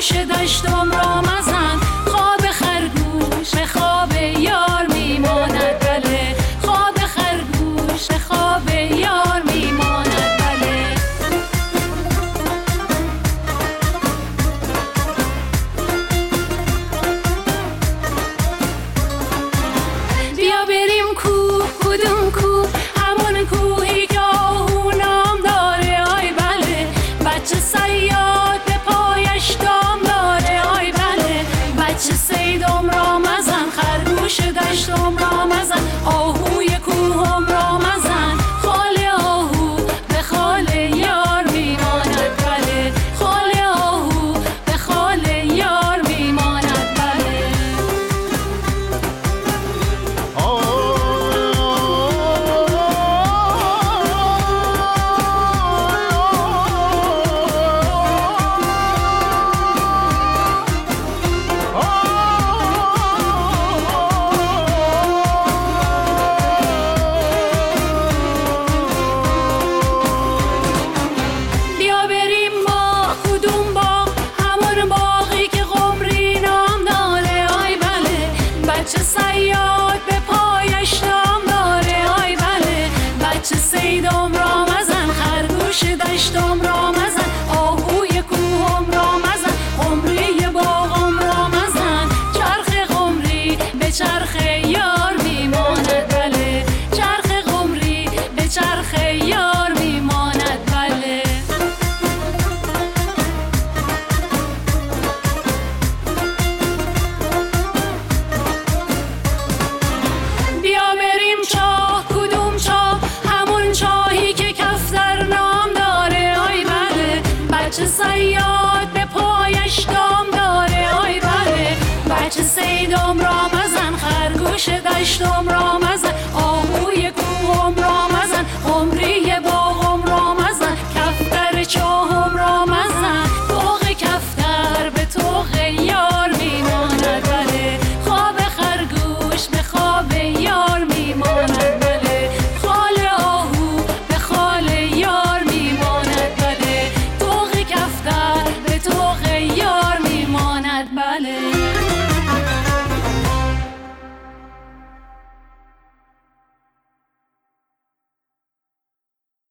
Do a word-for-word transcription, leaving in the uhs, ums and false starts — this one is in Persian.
خرگوش دشتم را مزن، خواب خرگوش به خواب یار میماند بله، خواب خرگوش به خواب یار میماند بله. بیا بریم کوه، کدوم کوه؟ همون کوهی که آهو نام داره آی بله، بچه صیاد به پایش دام داره آی بله، بچه صیدم را مزن، خرگوش دشتم را مزن.